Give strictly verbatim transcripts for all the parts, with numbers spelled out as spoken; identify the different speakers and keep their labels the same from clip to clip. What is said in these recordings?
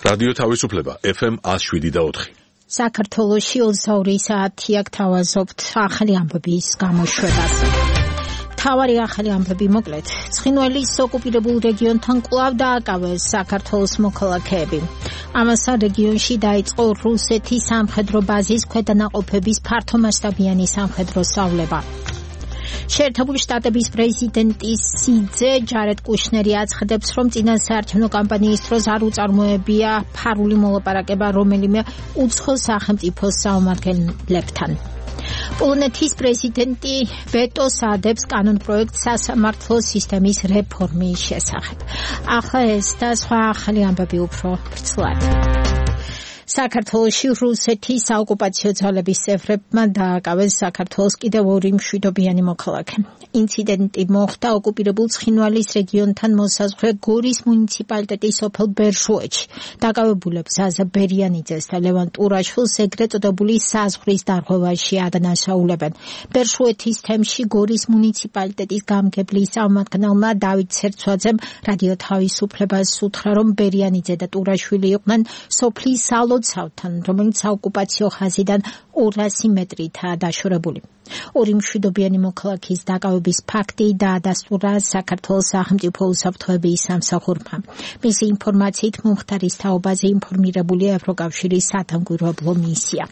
Speaker 1: რადიო თავისუფლება ეფ ემ one oh seven და four.
Speaker 2: საქართველოში ოცდაორი საათია გთავაზობთ ახალი ამბების გამოშვებას. თავარი ახალი ამბები მოკლედ. ცხინვალის ოკუპირებულ რეგიონთან კვლავ დააკავეს საქართველოს მოქალაქეები. ამასთან რეგიონში დაიწყო რუსეთის სამხედრო ბაზის ქვედანაყოფების ფართომასშტაბიანი სამხედრო სწავლება. შეერთებული შტატების პრეზიდენტის სიძე ჯარედ კუშნერი აცხადებს, რომ წინასაარჩევნო კამპანიის დროს არ უწარმოებია ფარული მოლაპარაკება რომელიმე უცხო სახელმწიფოს წარმომადგენლებთან. პოლონეთის პრეზიდენტი ვეტოს ადებს კანონპროექტს სასამართლო სისტემის რეფორმის შესახებ. ახლა ეს და სხვა ახალი ამბები უფრო ბრწყლად. საქართველოში რუსეთის საოკუპაციო ძალების წევრებმა დააკავეს საქართველოს კიდევ ორი მშვიდობიანი მოქალაქე. ინციდენტი მოხდა ოკუპირებულ ცხინვალის რეგიონთან მოსაზღვრე გორის მუნიციპალიტეტის სოფელ ბერშუეთში. დაკავებულებს ზაზა ბერიანიძეს და ლევან ტურაშვილს ეგრეთ წოდებული საზღვრის დარღვევაში ადანაშაულებენ. ბერშუეთის თემში გორის მუნიციპალიტეტის გამგებლის წარმომადგენელმა დავით ცერცვაძემ რადიო თავისუფლებას უთხრა, რომ ბერიანიძე და ტურაშვილი იყვნენ სოფლის სალოცავთან, რომელიც საოკუპაციო ხაზიდან ორასი მეტრითაა დაშორებული. ორი მშვიდობიანი მოქალაქის დაკავების ფაქტი დაადასტურა საქართველოს სახელმწიფო უსაფრთხოების სამსახურმა. მისი ინფორმაციით მომხდარის თაობაზე ინფორმირებულია ევროკავშირის სათანადო მისია.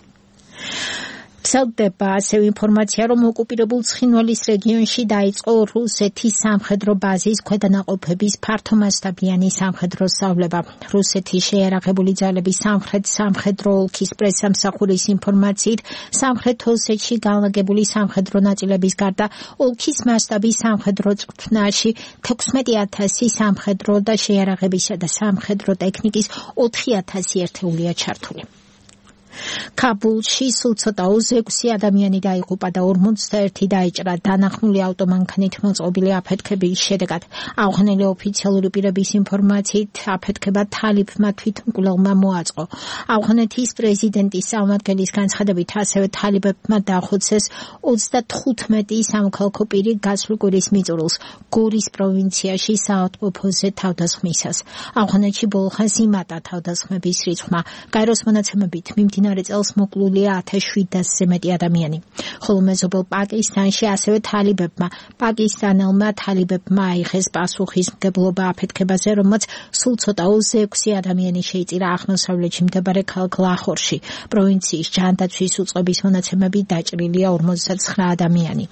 Speaker 2: ვრცელდება ასევე ინფორმაცია, რომ ოკუპირებულ ცხინვალის რეგიონში დაიწყო რუსეთის სამხედრო ბაზის ქვედანაყოფების ფართომასშტაბიანი სამხედრო სწავლება. რუსეთის შეიარაღებული ძალების სამხრეთ სამხედრო ოლქის პრესსამსახურის ინფორმაციით, სამხრეთ ოსეთში განლაგებული სამხედრო ნაწილების გარდა ოლქის მასშტაბის სამხედრო წვრთნაში თექვსმეტი ათასი სამხედრო და შეიარაღებისა და სამხედრო ტექნიკის ოთხი ათასი ერთეულია ჩართული. ქაბულში სულ ცოტა ექვსი ადამიანი დაიღუპა და ორმოცდაერთი დაიჭრა დანახმული ავტომანქანით მოწყობილი აფეთქების შედეგად. ავღანელი ოფიციალური პირების ინფორმაციით, აფეთქება თალიბმა თვითმკვლელმა მოაწყო. ავღანეთის პრეზიდენტის წარმომადგენლის განცხადებით, ასევე თალიბებმა დაახოცეს ოცდათხუთმეტი სამოქალაქო პირი გასული კვირის მიწურულს გორის პროვინციაში საავადმყოფოზე თავდასხმისას. ავღანეთში ბოლოხანს იმატა თავდასხმების რიცხვმა. გაეროს მონაცემებით მიმდინარე მდინარე წელს მოკლულია ათას შვიდასზე მეტი ადამიანი. ხოლო მეზობელ პაკისტანში ასევე თალიბებმა, პაკისტანელმა თალიბებმა აიღეს პასუხისმგებლობა აფეთქებაზე, რომელმაც სულ ცოტა ექვსი ადამიანი შეიწირა აღმოსავლეთში მდებარე ქალაქ ლაჰორში. პროვინციის ჯანდაცვის უწყების მონაცემებით დაჭრილია ორმოცდათხრა ადამიანი.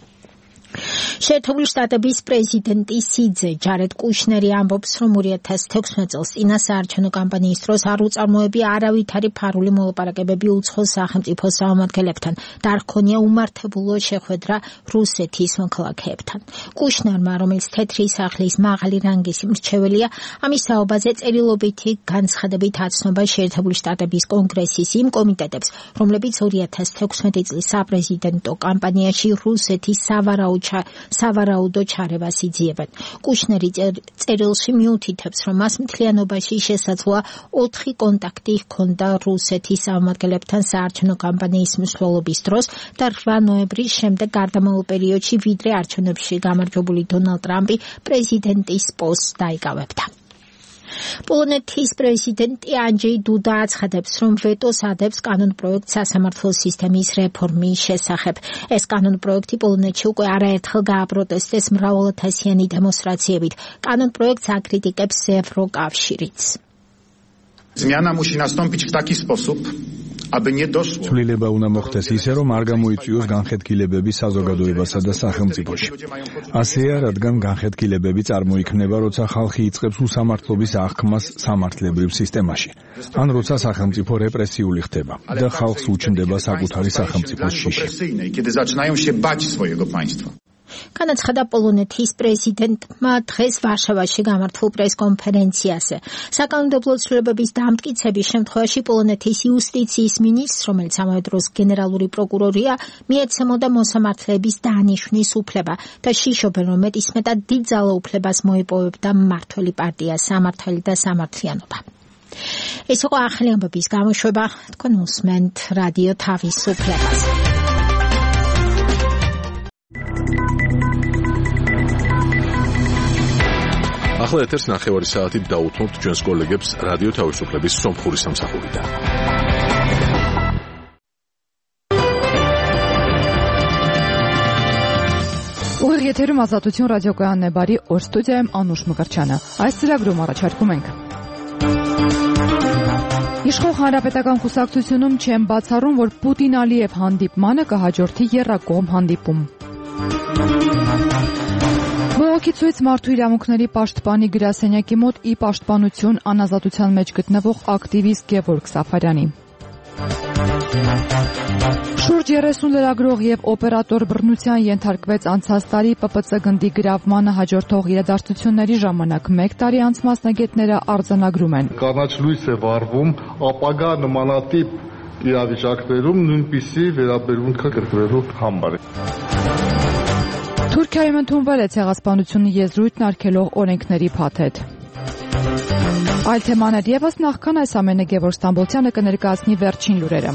Speaker 2: შეერთებული შტატების პრეზიდენტი სიძე ჯარედ კუშნერი ამბობს, რომ ორი ათას თექვსმეტ წელს წინასაარჩევნო კამპანიის დროს არ უწარმოებია არავითარი ფარული მოლაპარაკებები უცხო სახელმწიფოს წარმომადგენლებთან და არ ჰქონია უმართებულო შეხვედრა რუსეთის მოქალაქეებთან. კუშნერმა, რომელიც თეთრი სახლის მაღალი რანგის მრჩეველია, ამის საუბაზე წერილობითი განცხადებით აცნობა შეერთებული შტატების კონგრესის იმ კომიტეტებს, რომლებიც ორი ათას თექვსმეტი წლის საპრეზიდენტო კამპანიაში რუსეთის სავარაუდო სავარაუდო ჩარევას იძიებენ. კუშნერი წერილში მიუთითებს, რომ მას მთლიანობაში შესაძლოა ოთხი კონტაქტი ჰქონდა რუსეთის წარმომადგენლებთან საარჩევნო კამპანიის მსვლელობის დროს და რვა ნოემბრის შემდეგ გარდამავალ პერიოდში, ვიდრე არჩევნებში გამარჯვებული დონალდ ტრამპი პრეზიდენტის პოსტს დაიკავებდა. პოლონეთის პრეზიდენტი ანჯეი დუდა აცხადებს, რომ ვეტოს ადებს კანონპროექტს სასამართლო სისტემის რეფორმის შესახებ. ეს კანონპროექტი პოლონეთში უკვე არაერთხელ გააპროტესტეს მრავალათასიანი დემონსტრაციებით. კანონპროექტს აკრიტიკებს ევროკავშირიც.
Speaker 3: Zmiana musi nastąpić w taki sposób, aby nie doszło.
Speaker 4: ცვლილება უნდა მოხდეს ისე, რომ არ გამოიწვიოს განხეთქილებები საზოგადოებასა და სახელმწიფოში. ასეა, რადგან განხეთქილებები წარმოიქმნება, როცა ხალხი იწყებს უსამართლობის აღქმას სამართლებრივ სისტემაში, ან როცა სახელმწიფო რეპრესიული ხდება და ხალხს უჩნდება საკუთარი სახელმწიფოს შიში.
Speaker 3: Kiedy zaczynają się bać swojego państwa.
Speaker 2: განაცხადა პოლონეთის პრეზიდენტმა დღეს ვარშავაში გამართულ პრესკონფერენციაზე. საკანონმდებლო ცვლილებების დამტკიცების შემთხვევაში პოლონეთის იუსტიციის მინისტრს, რომელიც ამავე დროს გენერალური პროკურორია, მიეცემოდა მოსამართლეების დანიშვნის უფლება და შიშობენ, რომ მეტისმეტად დიდ ძალაუფლებას მოიპოვებდა მმართველი პარტია სამართალი და სამართლიანობა. ეს იყო ახალი ამბების გამოშვება. თქვენ უსმენთ რადიო თავისუფლებას.
Speaker 1: ახლა ეთერს ნახევარი საათით დაუთმობთ ჩვენს კოლეგებს რადიო თავისუფლების სომხური სამსახურიდან.
Speaker 5: Ուղիղ եթերում ազատություն ռադիոկայանների օր ստուդիայում Անուշ Մկրտչյանը։ Այս ծրագրում առաջարկում ենք Իշխող հանրապետական կուսակցությունում չեն բացառում, որ Պուտին-Ալիև հանդիպմանը կհաջորդի եռակողմ հանդիպում։ Բողոքի ցույց մարդու իրավունքների պաշտպանի գրասենյակի մոտ ի պաշտպանություն անազատության մեջ գտնվող ակտիվիստ Գևորգ Սաֆարյանի։ Շուրջ երեսուն լրագրող եւ օպերատոր բռնության ենթարկվեց անցած տարի Պ Պ Ց գնդի գրավմանը հաջորդող իրադարձությունների ժամանակ մեկ տարի անց մասնագետները արձանագրում են.
Speaker 6: Կանաչ լույս է վառվում ապագա նմանատիպ իրավիճակներում նույնպիսի վերաբերմունքը կրկնվելու համար։
Speaker 5: Թուրքիայում ընդունվել է ցեղասպանությունը եզրույթն արգելող օրենքների փաթեթ։ Այլ թեմաներ եւս նախքան այս ամենը Գևորգ Ստամբոլցյանը կներկայացնի վերջին լուրերը։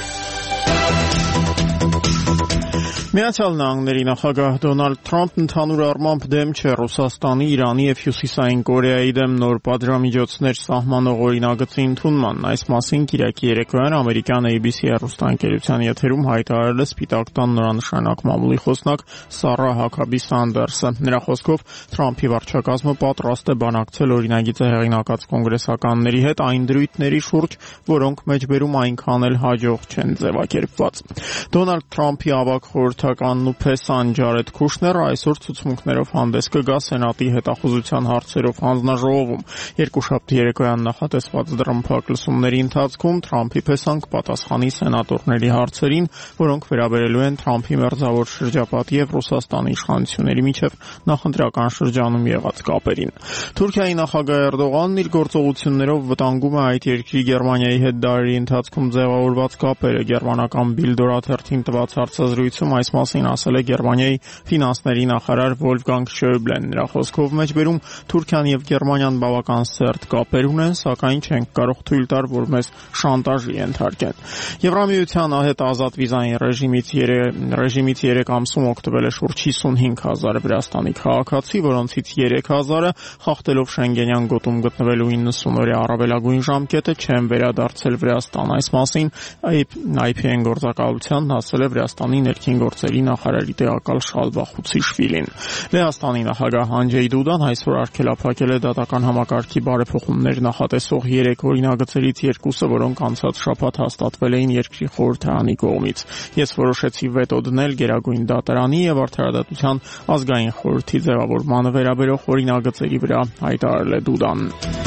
Speaker 7: Միացյալ Նահանգների նախագահ Դոնալդ Թրամփն ընդհանուր առմամբ դեմ չէ Ռուսաստանի, Իրանի եւ Հյուսիսային Կորեայի դեմ նոր պատժամիջոցներ սահմանող օրինագծի ընդունման։ Այս մասին Կիրակի երեկոյան ամերիկյան A B C հեռուստաընկերության եթերում հայտարարել է Սպիտակ տան նորանշանակ մամուլի խոսնակ Սառա Հաքաբի Սանդերսը։ Նրա խոսքով Թրամփի վարչակազմը պատրաստ է բանակցել օրինագիծը հեղինակած կոնգրեսականների հետ այն դրույթների շուրջ, որոնք մեջբերում այնքան էլ հաջող չեն ձևակերպված։ Դոնալդ Թրամփի ավագ խորհրդականն ու փեսան Ջարեդ Քուշները այսօր ցուցմունքներով հանդես կգա Սենատի հետախուզության հարցերով հանձնաժողովում։ Երկուշաբթի երեկոյան նախատեսված դռնփակ լսումների ընթացքում Թրամփի փեսան կպատասխանի սենատորների հարցերին, որոնք վերաբերելու են Թրամփի մերձավոր շրջապատի եւ Ռուսաստանի իշխանությունների միջև նախընտրական շրջանում եղած կապերին։ Թուրքիայի նախագահ Էրդողանն իր գործողություններով վտանգում է այդ երկրի Գերմանիայի հետ դարերի ընթացքում ձևավորված կապերը։ Գերմանական Bild օրաթերթին տված հարցազրույցում այս մասին ասել է Գերմանիայի ֆինանսների նախարար Վոլֆգանգ Շոյբլեն։ Նրա խոսքով մեջբերում Թուրքիան եւ Գերմանիան բավական սերտ կապեր ունեն, սակայն չեն կարող թույլ տալ, որ մեզ շանտաժի ենթարկեն։ Եվրամիության հետ ազատ վիզային ռեժիմից ռեժիմից երեք ամսում օգտվել է շուրջ հիսունհինգ հազար Վրաստանի քաղաքացի, որոնցից երեք հազարը խախտելով Շենգենյան գոտում գտնվելու իննսուն օրյա առավելագույն ժամկետը չեն վերադարձել Վրաստան։ Այս մասին I P N գործակալությանն ասել է Վրաստանի ներքին գործերի նախարարի տեղակալ Շալվա Խուցիշվիլին։ Լեհաստանի նախագահ Անջեյ Դուդան այսօր արգելափակել է դատական համակարգի բարեփոխումներ նախատեսող երեք օրինագծերից երկուսը, որոնք անցած շաբաթ հաստատվել էին երկրի խորհրդարանի կողմից։ Ես որոշեցի վետո դնել Գերագույն դատարանի եւ Արդարադատության ազգային խորհրդի ձևավորմանը վերաբերող օրինագծերի վրա, հայտարարել է Դուդան։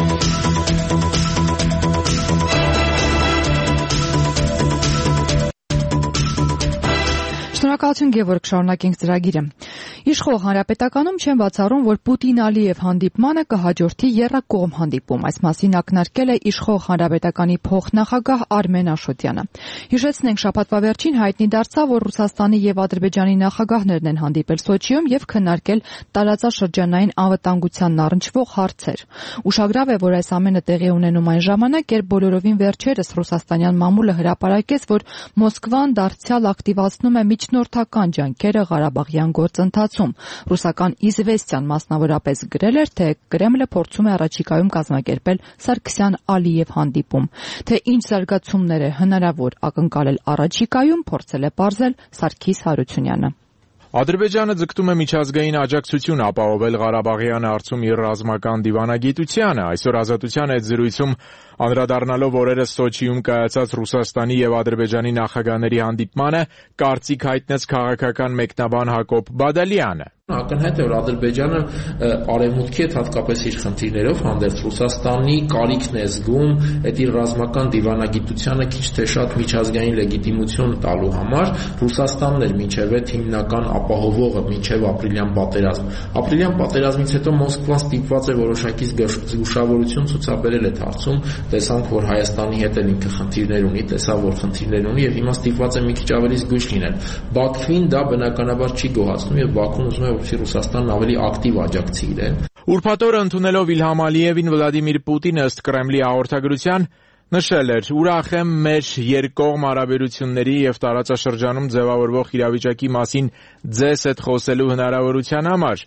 Speaker 5: Շնորհակալություն Գևորգ, շարունակենք ծրագիրը։ Իշխող հանրապետականում չեն բացառում, որ Պուտին-Ալիև հանդիպմանը կհաջորդի եռակողմ հանդիպում։ Այս մասին ակնարկել է Իշխող հանրապետականի փոխնախագահ Արմեն Աշոտյանը։ Հիշեցնենք, շաբաթվա վերջին հայտնի դարձավ, որ Ռուսաստանի եւ Ադրբեջանի նախագահներն են հանդիպել Սոչիում եւ քննարկել տարածաշրջանային անվտանգությանն առնչվող հարցեր։ Ուշագրավ է, որ այս ամենը տեղի ունենում այն ժամանակ, երբ բոլորովին վերջերս ռուսաստանյան մամուլը հրապարակեց, որ Մոսկվան դարձյալ ակտիվացնում է միջնորդական ջանքերը Ղարաբաղյան գործընթացում։ Ռուսական Իզվեստիան մասնավորապես գրել էր, թե Կրեմլը փորձում է առաջիկայում կազմակերպել Սարգսյան-Ալիև հանդիպում։ Թե ինչ զարգացումներ է հնարավոր ակնկալել առաջիկայում, փորձել է պարզել Սարգիս Հարությունյանը։
Speaker 8: Ադրբեջանը ձգտում է միջազգային աջակցություն ապահովել Ղարաբաղյան հարցում իր ռազմական դիվանագիտությանը։ Այսօր Ազատության այդ զրույցում անդրադառնալով օրերս Սոչիում կայացած Ռուսաստանի եւ Ադրբեջանի նախագահների հանդիպմանը կարծիք հայտնեց քաղաքական մեկնաբան Հակոբ Բադալյանը։
Speaker 9: Ակնհայտ է, որ Ադրբեջանը արևմուտքի հետ հատկապես իր խնդիրներով հանդերձ Ռուսաստանի կարիքն է զգում այդ իր ռազմական դիվանագիտությանը քիչ թե շատ միջազգային լեգիտիմություն տալու համար։ Ռուսաստանն էր մինչև այդ հիմնական ապահովողը մինչև ապրիլյան պատերազմ։ Ապրիլյան պատերազմից հետո Մոսկվան ստիպված է որոշակի զգուշավորություն ցուցաբերել այդ հարցում։ Տեսանք, որ Հայաստանի հետ էլ ինքը խնդիրներ ունի, տեսավ, որ խնդիրներ ունի եւ հիմա ստիպված է մի քիչ ավելի զգույշ լինել։ Բաքվին դա բնականաբար չի գոհացնում եւ Բաքուն ուզում է որպեսզի Ռուսաստանն ավելի ակտիվ աջակցի իրեն։
Speaker 8: Ուրբաթ օրը ընդունելով Իլհամ Ալիևին Վլադիմիր Պուտինը ըստ Կրեմլի հաղորդագրության նշել էր. «Ուրախ եմ մեր երկկողմ հարաբերությունների եւ տարածաշրջանում ձևավորվող իրավիճակի մասին ձեզ հետ խոսելու հնարավորության համար»։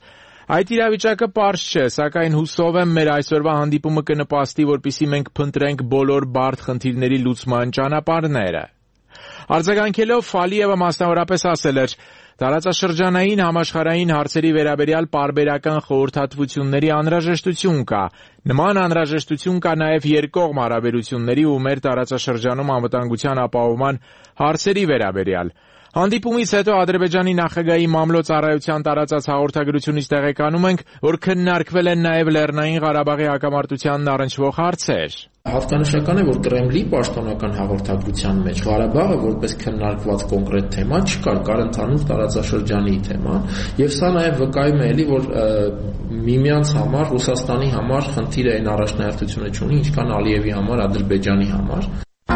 Speaker 8: Այդ իրավիճակը պարզ չէ, սակայն հուսով եմ մեր այսօրվա հանդիպումը կնպաստի, որպեսզի մենք փնտրենք բոլոր բարդ խնդիրների լուծման ճանապարհները։ Արձագանքելով Ալիևը մասնավորապես ասել էր. տարածաշրջանային համաշխարհային հարցերի վերաբերյալ պարբերական խորհրդատվությունների անհրաժեշտություն կա։ Նման անհրաժեշտություն կա նաև երկկողմ հարաբերությունների ու մեր տարածաշրջանում անվտանգության ապահովման հարցերի վերաբերյալ։ Հանդիպումից հետո Ադրբեջանի նախագահի մամլո-ծառայության տարածած հաղորդագրությունից տեղեկանում ենք, որ քննարկվել են նաև Լեռնային Ղարաբաղի հակամարտությանն առնչվող հարցեր։
Speaker 9: Հատկանշական է, որ Կրեմլի պաշտոնական հաղորդագրության մեջ Ղարաբաղը որպես քննարկված կոնկրետ թեմա չկար, կար ընդհանուր տարածաշրջանի թեման, եւ սա նաև վկայում է, էլի, որ միմյանց համար, Ռուսաստանի համար խնդիրը այն առաջնահերթությունը չունի, ինչքան Ալիևի համար, Ադրբեջանի համար։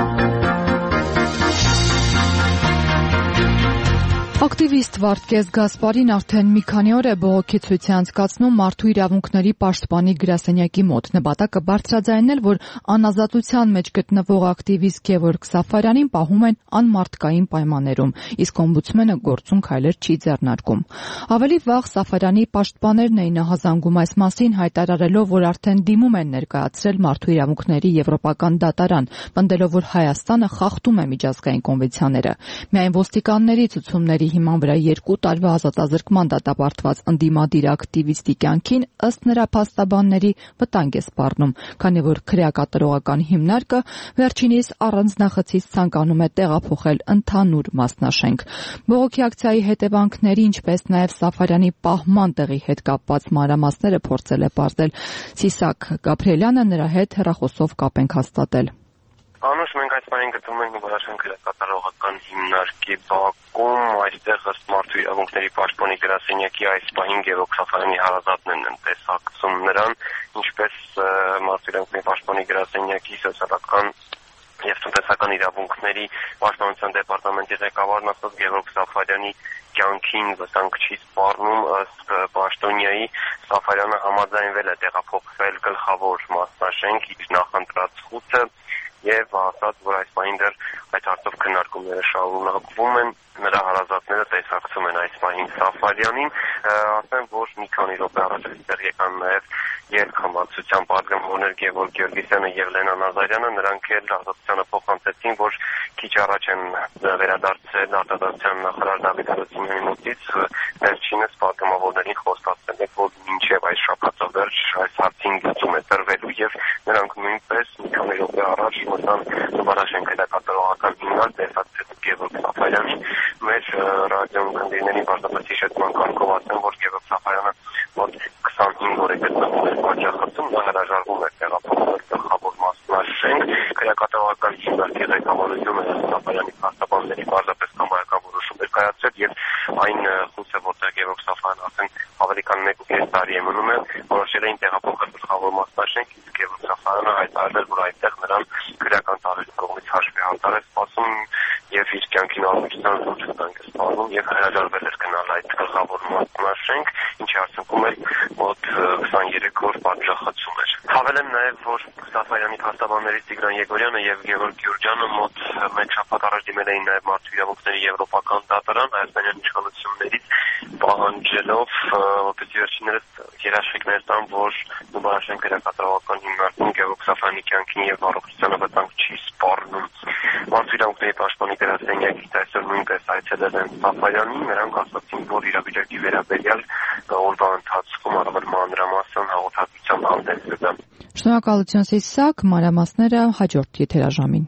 Speaker 5: Ակտիվիստ Վարդգես Գասպարին արդեն մի քանի օր է բողոքի ցույց է անցկացնում մարդու իրավունքների պաշտպանի գրասենյակի մոտ։ Նպատակը բարձրաձայնել, որ անազատության մեջ գտնվող ակտիվիստ Գևորգ Սաֆարյանին պահում են անմարդկային պայմաններում, իսկ օմբուդսմենը գործուն քայլեր չի ձեռնարկում։ Ավելի վաղ Սաֆարյանի պաշտպաններն էին ահազանգում այս մասին, հայտարարելով, որ արդեն դիմում են ներկայացրել մարդու իրավունքների եվրոպական դատարան, պնդելով, որ Հայաստանը խախտում է միջազգային կոնվենցիաները։ Միայն ոստիկանների ցուցումների հիման վրա երկու տարվա ազատազրկման դատապարտված ընդդիմադիր ակտիվիստի կյանքին ըստ նրա փաստաբանների վտանգ է սպառնում, քանի որ քրեակատարողական հիմնարկը վերջինիս առանձնախցից ցանկանում է տեղափոխել ընդհանուր մասնաշենք։ Բողոքի ակցիայի հետևանքների, ինչպես նաև Սաֆարյանի պահման տեղի հետ կապված մանրամասները փորձել է պարզել Սիսակ Գաբրիելյանը, նրա հետ հեռախոսով կապ ենք հաստատել։
Speaker 10: Անուշ մենք այս պահին գտնվում ենք Նորաշեն քրեակատարողական հիմնարկի բակում, այստեղ ըստ մարդու իրավունքների պաշտպանի գրասենյակի այս պահին Գևորգ Սաֆարյանի հարազատներն են տեսակցում նրան, ինչպես մարդու իրավունքների պաշտպանի գրասենյակի սոցիալական եւ տնտեսական իրավունքների պաշտպանության դեպարտամենտի ղեկավարն ասաց, Գևորգ Սաֆարյանի կյանքին վտանգ չի սպառնում, ըստ պաշտոնյայի Սաֆարյանը համաձայնվել է տեղափոխվել գլխավոր մասնաշենք իր նախընտրած խուցը եւ ասաց, որ այս պահին դեռ այդ հարցով քննարկումները շարունակվում են, նրա հարազատները տեսակցում են այս պահին Սաֆարյանին, ասեմ, որ մի քանի րոպե առաջ այստեղ եկան նաեւ երկխմբակցության պատգամավորներ Գևորգ Գեորգիսյանը եւ Լենա Նազարյանը, նրանք էլ ազատությանը փոխանցեցին, որ քիչ առաջ են վերադարձել արտադրության նախարար Դավիթ Հարությունյանի մոտից, վերջինս պատգամավորներին խոստացել է, որ մինչեւ այս շաբաթը վերջ այս հարցին լուծում է տրվելու եւ նրանք նույնպես մի քանի րոպե առաջ մտան Նորաշեն քրեակատարողական հիմնարկ տեսակցել Գևորգ Սաֆարյանին, մեր ռադիոյի քննիների բարձրացած հիշեցման կարգով ասեմ, որ Գևորգ Սաֆարյանը մոտ քսանհինգ օր է գտնվում էր պատժախցում, նա հրաժարվում էր տեղափոխվել գլխավոր մասնաշենք, քրեակատարողական հիմնարկի ղեկավարությունը Սաֆարյանի փաստաբանների բարձրապես կամայական որոշում էր կայացրել եւ այն խուցը, որտեղ Գևորգ Սաֆարյանն ասեն ավելի քան մեկ ու կես տարի է մնում է, որոշել էին տեղափոխել գլխավոր մասնաշենք, իսկ Գևորգ Սաֆարյանը հայտարարել, որ այդտեղ նրան քրեական տարածքից հաշվի հատար է սպասում եւ իր կյանքին առողջության լուրջ վտանգ է սպառնում եւ հրաժարվել էր գնալ այդ գլխավոր մասնաշենք, ինչի արդյունքում էլ մոտ քսաներեք օր պատժախցում էր։ Հավելեմ նաեւ, որ Սաֆարյանի փաստաբաններից Տիգրան Եգորյանը եւ Գևորգ Գյուրջյանը մոտ մեկ շաբաթ առաջ դիմել էին նաեւ մարդու իրավունքների եվրոպական դատարան հայաստանյան իշխանություններից, պահանջելով, որպեսզի վերջիններս երաշխիքներ տան, որ Նորաշեն քրեակատարողական հիմնարկում Գևորգ Սաֆարյանի կյանքին եւ առողջությանը վտանգ չի սպառնում։ Մարդու իրավունքների պաշտպանի գրասենյակից այսօր նույնպես այցելել են Սաֆարյանին, նրանք ասացին, որ իրավիճակի վերաբերյալ օրվա ընթացքում առավել մանրամասն հաղորդակցության հանդես կգան։
Speaker 5: Շնորհակալություն Սիսակ, մանրամասները հաջորդ եթերաժամին։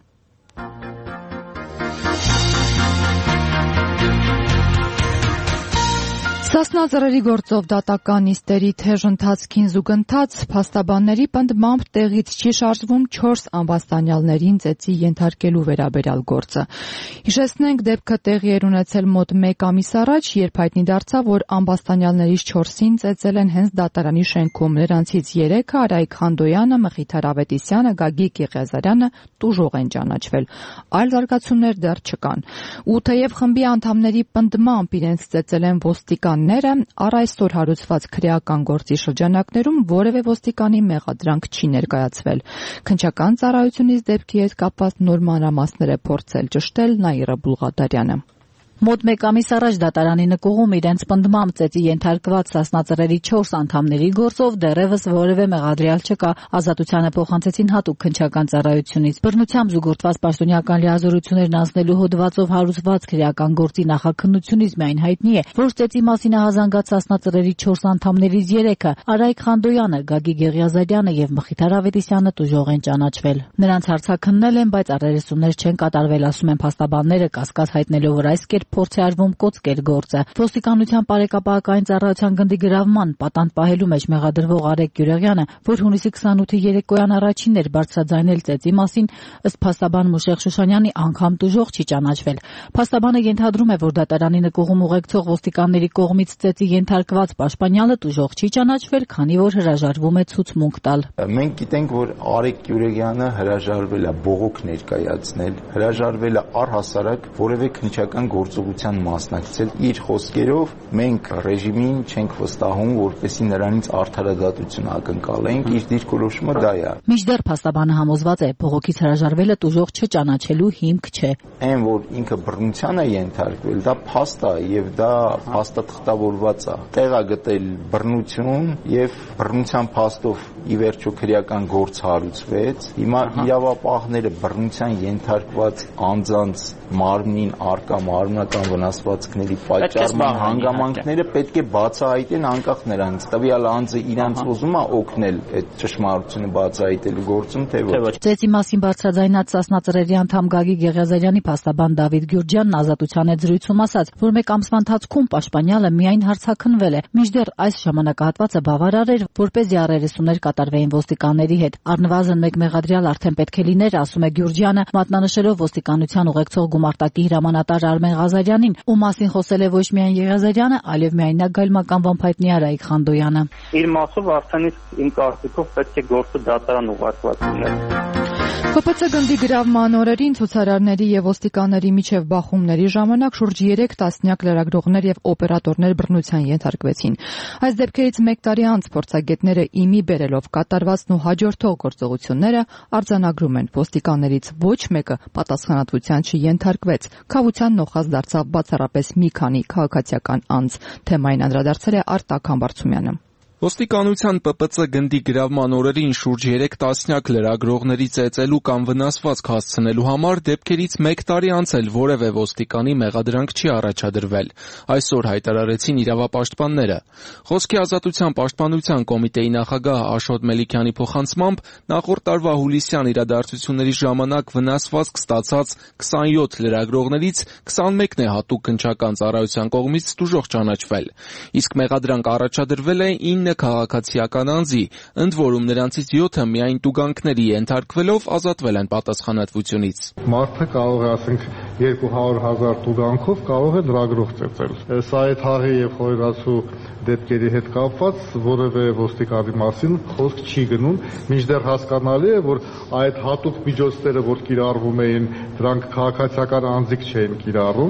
Speaker 5: Սասնա ծռերի գործով դատական նիստերի թեժ ընթացքին զուգընթաց փաստաբանների պնդմամբ տեղից չի շարժվում չորս ամբաստանյալներին ծեծի ենթարկելու վերաբերյալ գործը։ Հիշեցնենք, դեպքը տեղի էր ունեցել մոտ մեկ ամիս առաջ, երբ հայտնի դարձավ, որ ամբաստանյալներից չորսին ծեծել են հենց դատարանի շենքում։ Նրանցից երեքը Արայիկ Խանդոյանը, Մխիթար Ավետիսյանը, Գագիկ Եղիազարյանը տուժող են ճանաչվել։ Այլ զարգացումներ դեռ չկան։ Ու թեև խմբի անդամների պնդմամբ իրենց ծեծել են ոստիկան առ այսօր հարուցված քրեական գործի շրջանակներում որևէ ոստիկանի մեղադրանք չի ներկայացվել։ Քննչական ծառայությունից դեպքի հետ կապված նոր մանրամասներ է փորձել ճշտել Նաիրա Բուլղադարյանը։ Մոտ մեկ ամիս առաջ դատարանի նկուղում իրենց պնդմամբ ծեծի ենթարկված Սասնա չորս անդամների գործով դեռևս որևէ մեղադրյալ չկա, ազատությանը փոխանցեցին հատուկ քննչական ծառայությունից։ Բռնությամբ զուգորդված պաշտոնյական լիազորություններն անցնելու հոդվածով հարուցված քրեական գործի նախաքննությունից միայն հայտնի է, որ ծեծի մասին հազանգած Սասնա չորս անդամներից երեքը՝ Արայք Խանդոյանը, Գագիկ Եղիազարյանը եւ Մխիթար Ավետիսյանը տուժող են ճանաչվել։ Նրանց հարցաքննել են, բայց առերեսումներ չեն կատարվել, ասում են փաստաբանները, կասկած հայտնելով, որ այս կերպ փորձ է արվում կոծկել գործը։ Ոստիկանության բարեկապահական ծառայության գնդի գրավման պատանդ պահելու մեջ մեղադրվող Արեգ Գյուրեղյանը, որ հունիսի քսանութի երեկոյան առաջինն էր բարձրաձայնել ծեծի մասին, ըստ փաստաբան Մուշեղ Շուշանյանի անգամ տուժող չի ճանաչվել։ Փաստաբանը ենթադրում է, որ դատարանի նկուղում ուղեկցող ոստիկանների կողմից ծեծի ենթարկված պաշտպանյալը տուժող չի ճանաչվել, քանի որ հրաժարվում է ցուցմունք տալ։
Speaker 11: Մենք գիտենք, որ Արեգ Գյուրեղյանը հրաժարվել է բողոք ներկայացնել, հրաժարվել է առհասարակ որևէ քննչական գործողության մասնակցել։ Իր խոսքերով մենք ռեժիմին չենք վստահում, որպեսզի նրանից արդարադատություն ակնկալենք, իր դիրքորոշումը դա է։
Speaker 5: Մինչդեռ փաստաբանը համոզված է, բողոքից հրաժարվելը տուժող չճանաչելու հիմք չէ։
Speaker 11: Այն, որ ինքը բռնության է ենթարկվել, դա փաստ է եւ դա փաստաթղթավորված է։ Տեղ է գտել բռնություն եւ բռնության փաստով ի վերջո քրեական գործ հարուցվեց։ Հիմա իրավապահները բռնության ենթարկված անձանց մարմնին արկա մարմնական վնասվածքների պատճառման հանգամանքները պետք է բացահայտեն անկախ նրանից տվյալ անձը իրանց ուզում է օգնել այդ ճշմարտությունը բացահայտելու գործում, թե ոչ։
Speaker 5: Ծեծի մասին բարձրաձայնած Սասնա ծռերի անդամ Գագիկ Եղիազարյանի փաստաբան Դավիթ Գյուրջյանն ազատության հետ զրույցում ասաց, որ մեկ ամսվա ընթացքում պաշտպանյալը միայն հարցաքննվել է, մինչդեռ այս ժամանակահատվածը բավարար էր, որպեսզի առերեսումներ կատարվեին ոստիկանների հետ։ Առնվազն մեկ մեղադրյալ արդեն պետք է լիներ, ասում է Գյուրջյանը, մատնանշելով ոստիկանության ուղեկցող գումարտակի հրամանատար Արմեն Ղազարյանին, ում մասին խոսել է ոչ միայն Եղիազարյանը, այլև միայնակ գայլմական վամփայտնի Արայք Խանդոյանը։
Speaker 12: Իր մասով արդեն իմ կարծիքով պետք է գործը դատարան ուղարկված լիներ։
Speaker 5: Պ Պ Ց գնդի գրավման օրերին ցուցարարների եւ ոստիկանների միջև բախումների ժամանակ շուրջ երեք տասնյակ լրագրողներ եւ օպերատորներ բռնության ենթարկվեցին։ Այս դեպքերից մեկ տարի անց փորձագետները իմի բերելով կատարվածն ու հաջորդող գործողությունները արձանագրում են, ոստիկաններից ոչ մեկը պատասխանատվության չենթարկվեց։ Քավության նոխած դարձավ բացառապես մի քանի քաղաքացիական անձ։ Թեմային անդրադարձել է Արտակ Համբարձումյանը։
Speaker 13: Ոստիկանության Պ Պ Ց գնդի գրավման օրերին շուրջ երեք տասնյակ լրագրողների ծեծելու կամ վնասվածք հասցնելու համար դեպքերից մեկ տարի անց էլ որևէ ոստիկանի մեղադրանք չի առաջադրվել։ Այսօր հայտարարեցին իրավապաշտպանները։ Խոսքի ազատության պաշտպանության կոմիտեի նախագահ Աշոտ Մելիքյանի փոխանցմամբ նախորդ տարվա հուլիսյան իրադարձությունների ժամանակ վնասվածք ստացած քսանյոթ լրագրողներից քսանմեկն է հատուկ քննչական ծառայության կողմից տուժող ճանաչվել։ Իսկ մեղադրանք առաջադրվել է ինը քաղաքացիական անձի, ընդ որում նրանցից յոթը միայն տուգանքների ենթարկվելով ազատվել են պատասխանատվությունից։
Speaker 6: Մարդը կարող է, ասենք, երկու հարյուր հազար տուգանքով կարող է լրագրող ծեծել։ Սա այդ հաղի եւ խորացու դեպքերի հետ կապված որևէ ոստիկանի մասին խոսք չի գնում, մինչդեռ հասկանալի է, որ այդ հատուկ միջոցները, որ կիրառվում էին, դրանք քաղաքացիական անձիկ չէին կիրառում,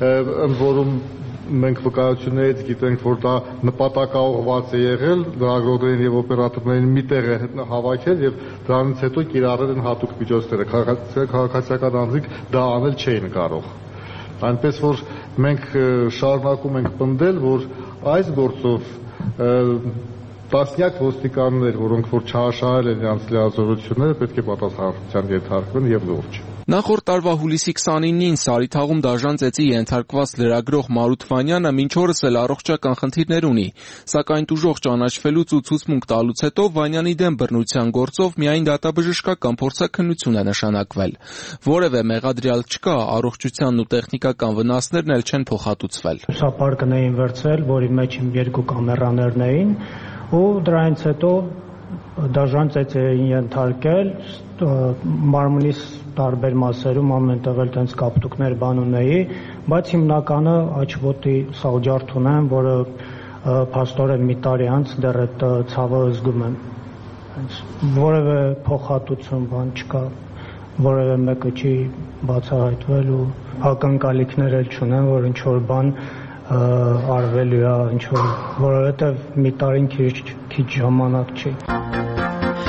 Speaker 6: ընդ որում մենք վկայություններից գիտենք, որ դա նպատակաուղղված է եղել լրագրողներին եւ օպերատորներին մի տեղ է հավաքել եւ դրանից հետո կիրառել են հատուկ միջոցները։ Քաղաքացիական անձիկ դա անել չէին կարող։ Այնպես որ մենք շարունակում ենք պնդել, որ այս գործով տասնյակ ոստիկաններ, որոնք որ չհաշահել են իրենց լիազորությունները, պետք է պատասխանատվության ենթարկվեն եւ լուրջ։
Speaker 13: Նախորդ տարվա հուլիսի քսանինին Սարիթաղում դաժան ծեծի ենթարկված լրագրող Մարութ Վանյանը մինչ օրս էլ առողջական խնդիրներ ունի, սակայն տուժող ճանաչվելուց ու ցուցմունք տալուց հետո Վանյանի դեմ բռնության գործով միայն դատաբժշկական փորձաքննություն է նշանակվել։ Որևէ մեղադրյալ չկա, առողջությանն ու տեխնիկական վնասներն էլ չեն փոխհատուցվել։
Speaker 14: Սապարկն էին վերցրել, որի մեջ իմ երկու կամերաներն էին, ու դրանից հետո դաժան ծեծ էին ենթարկել, մարմնիս տարբեր մասերում ամենտեղ էլ տենց կապտուկներ բան ունեի, բայց հիմնականը աչվոտի սալջարդ ունեմ, որը փաստորեն մի տարի անց դեռ այդ ցավը զգում եմ։ Որևէ փոխհատուցում բան չկա, որևէ մեկը չի բացահայտվել ու ակնկալիքներ էլ չունեմ, որ ինչ որ բան արվելու է, ինչ որ, որովհետև մի տարին քիչ քիչ ժամանակ չի։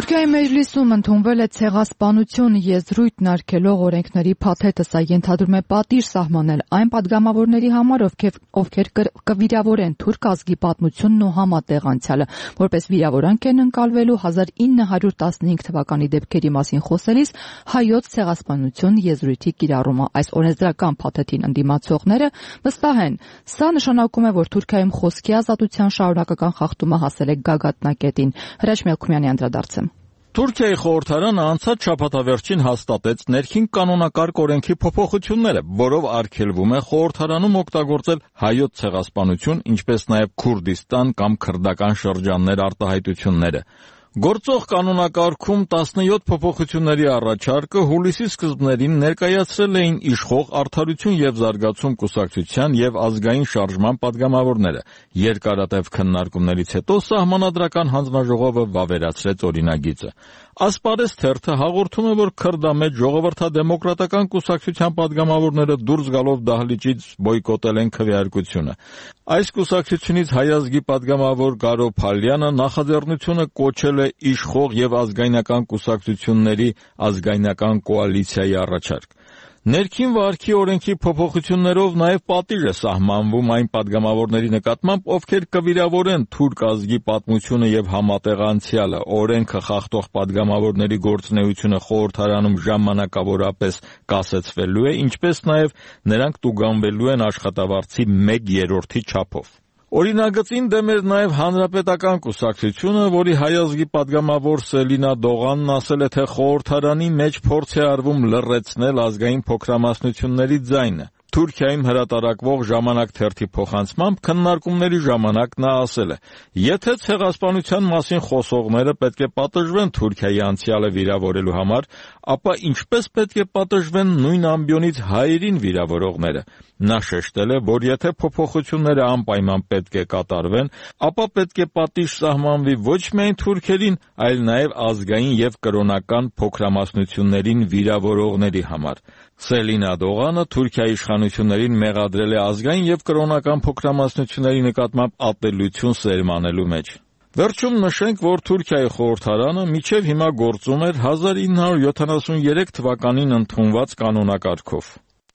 Speaker 5: Թուրքիայի մեջլիսում ընդունվել է ցեղասպանություն եզրույթն արգելող օրենքների փաթեթը, սա ենթադրում է պատիժ սահմանել այն падգամավորների համար, ովքեր, ովքեր կվիրավորեն թուրք ազգի պատմությունն ու համատեղ անցյալը, որպես վիրավորանք են ընկալվելու հազար ինը հարյուր տասնհինգ թվականի դեպքերի մասին խոսելիս հայոց ցեղասպանություն եզրույթի կիրառումը։ Այս օրենսդրական փաթեթին ընդդիմացողները վստահ են, սա նշանակում է, որ Թուրքիայում խոսքի ազատության շարունակական խախտումը հասել է գագաթնակետին։ Հրաչ Մելքումյանի անդրադարձը։
Speaker 15: Թուրքիայի խորհրդարանը անցած շաբաթավերջին հաստատեց ներքին կանոնակարգ օրենքի փոփոխությունները, որով արգելվում է խորհրդարանում օգտագործել հայոց ցեղասպանություն, ինչպես նաև Քուրդիստան կամ քրդական շրջաններ արտահայտությունները։ Գործող կանոնակարգում տասնյոթ փոփոխությունների առաջարկը հուլիսի սկզբներին ներկայացրել էին իշխող Արդարություն եւ զարգացում կուսակցության եւ ազգային շարժման падգամավորները։ Երկարատև քննարկումներից հետո Սահմանադրական հանձնաժողովը վավերացրեց օրինագիծը։ Ասպարեզ թերթը հաղորդում է, որ քրդամեջ ժողովրդադեմոկրատական կուսակցության падգամավորները դուրս գալով դահլիճից բոյկոտել են քվեարկությունը։ Այս կուսակցությունից հայ ազգի падգամավոր Գարո Փալյանը նախաձեռնությունը կոչել է իշխող եւ ազգայնական կուսակցությունների ազգայնական կոալիցիայի առաջարկ։ Ներքին վարքի օրենքի փոփոխություններով նաև պատիժ է սահմանվում այն падգամավորների նկատմամբ, ովքեր կվիրավորեն թուրք ազգի պատմությունը եւ համատեղ անցյալը։ Օրենքը խախտող падգամավորների գործունեությունը խորհրդարանում ժամանակավորապես կասեցվելու է, ինչպես նաև նրանք տուգանվելու են աշխատավարձի մեկ երրորդի չափով։ Օրինագծին դեմ էր նաև Հանրապետական կուսակցությունը, որի հայ ազգի падգամավոր Սելինա Դողանն ասել է, թե խորհրդարանի մեջ փորձ է արվում լռեցնել ազգային փոքրամասնությունների ձայնը։ Թուրքիայում հրատարակվող Ժամանակ թերթի փոխանցմամբ քննարկումների ժամանակ նա ասել է. «Եթե ցեղասպանության մասին խոսողները պետք է պատժվեն Թուրքիայի անցյալը վիրավորելու համար, ապա ինչպես պետք է պատժվեն նույն ամբիոնից հայերին վիրավորողները»։ Նա շեշտել է, որ եթե փոփոխությունները անպայման պետք է կատարվեն, ապա պետք է պատիժ սահմանվի ոչ միայն թուրքերին, այլ նաև ազգային եւ կրոնական փոքրամասնություններին վիրավորողների համար։ Սելինա Դողանը Թուրքիայի իշխանություններին մեղադրել է ազգային եւ կրոնական փոքրամասնությունների նկատմամբ ատելություն սերմանելու մեջ։ Վերջում նշենք, որ Թուրքիայի խորհրդարանը մինչև հիմա գործում էր հազար ինը հարյուր յոթանասուներեք թվականին ընդունված կանոնակարգով։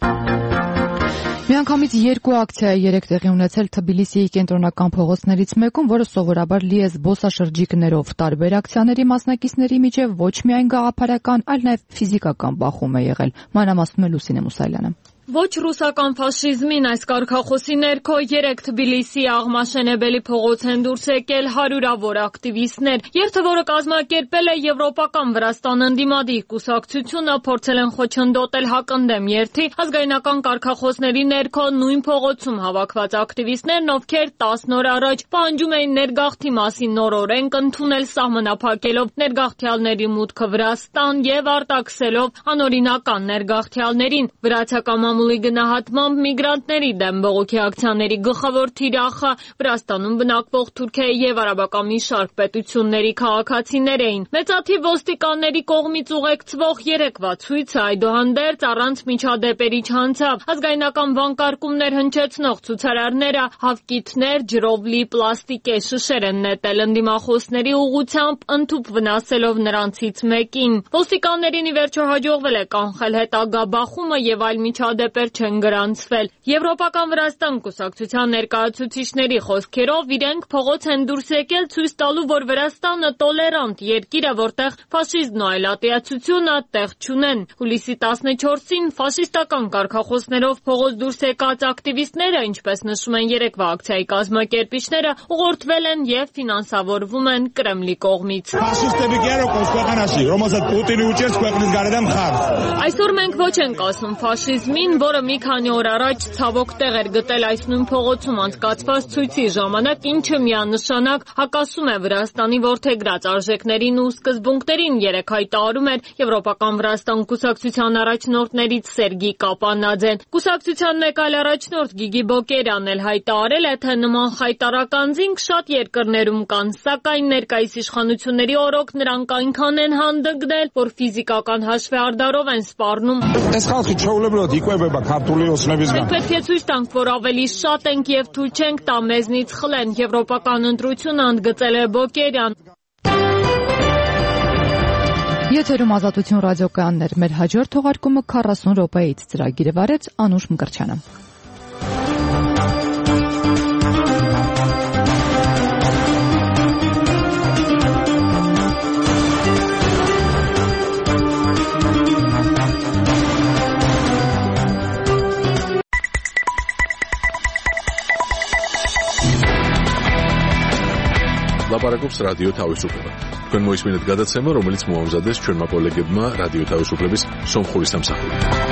Speaker 5: Միանգամից երկու ակցիա է երեք տեղի ունեցել Թբիլիսիի կենտրոնական փողոցներից մեկում, որը սովորաբար լի է զբոսաշրջիկներով։ Տարբեր ակցիաների մասնակիցների միջև ոչ միայն գաղափարական, այլ նաև ֆիզիկական բախում է եղել։ Մանրամասնում է Լուսինե Մուսայելյանը։
Speaker 16: Ոչ ռուսական ֆաշիզմին այս կարգախոսի ներքո երեք Թբիլիսի Աղմաշենեբելի փողոց են դուրս եկել հարյուրավոր ակտիվիստներ։ Երթը, որը կազմակերպել է Եվրոպական Վրաստան ընդդիմադիր կուսակցությունը, փորձել են խոչընդոտել հակընդդեմ երթի ազգայնական կարգախոսների ներքո նույն փողոցում հավաքված ակտիվիստներն, ովքեր տասն օր առաջ պահանջում էին ներգաղթի մասին նոր օրենք ընդունել, սահմանափակելով ներգաղթյալների մուտքը Վրաստան եւ արտաքսելով անօրինական ներգաղթյալներին։ Վրացական մամուլի գնահատմամբ միգրանտների դեմ բողոքի ակցիաների գլխավոր թիրախը Վրաստանում բնակվող Թուրքիայի եւ արաբական մի շարք պետությունների քաղաքացիներ էին։ Մեծաթիվ ոստիկանների կողմից ուղեկցվող երեկվա ցույցը այդուհանդերձ առանց միջադեպերի չանցավ։ Ազգայնական վանկարկումներ հնչեցնող ցուցարարները հավկիթներ, ջրով լի պլաստիկե շշեր են նետել ընդդիմախոսների ուղղությամբ, ընդհուպ վնասելով նրանցից մեկին։ Ոստիկաններին ի վերջո հաջողվել է կանխել հետագա բախումը եւ այլ միջադեպեր չեն գրանցվել։ Եվրոպական Վրաստան կուսակցության ներկայացուցիչների խոսքերով իրենք փողոց են դուրս եկել ցույց տալու, որ Վրաստանը տոլերանտ երկիր է, որտեղ ֆաշիզմն ու այլատիացությունը տեղ չունեն։ Հուլիսի տասնչորսին ֆաշիստական կարգախոսներով փողոց դուրս եկած ակտիվիստները, ինչպես նշում են երեկվա ակցիայի կազմակերպիչները, ուղղորդվել են եւ ֆինանսավորվում են Կրեմլի կողմից։ Այսօր մենք ոչ ենք ասում ֆաշիզմին, որը մի քանի օր առաջ ցավոք տեղ էր գտել այս նույն փողոցում անցկացված ցույցի ժամանակ, ինչը միանշանակ հակասում է Վրաստանի որդեգրած արժեքներին ու սկզբունքներին, երեք հայտարարում էր Եվրոպական Վրաստան կուսակցության առաջնորդներից Սերգի Կապանաձեն։ Կուսակցության մեկ այլ առաջնորդ Գիգի Բոկերյանն էլ հայտարարել է, թե նման խայտարական զինք շատ երկրներում կան, սակայն ներկայիս իշխանությունների օրոք նրանք այնքան են հանդգնել, որ ֆիզիկական հաշվեհարդարով են սպառնում։ Մենք պետք է ցույց տանք, որ ավելի շատ ենք եւ թույլ չենք տա մեզնից խլեն, եվրոպական ընտրությունը ընդգծել է Բոկերյան։
Speaker 5: Եթերում Ազատություն ռադիոկայաններ, մեր հաջորդ թողարկումը քառասուն րոպեից ծրագիրը վարեց Անուշ Մկրտչյանը։
Speaker 1: Լապարակობს ռադիո თავისუფლება։ Თქვენ მოისმინეთ გადაცემა, რომელიც მოამზადეს ჩვენმა კოლეგებმა რადიო თავისუფლების სომხური სამსახურით.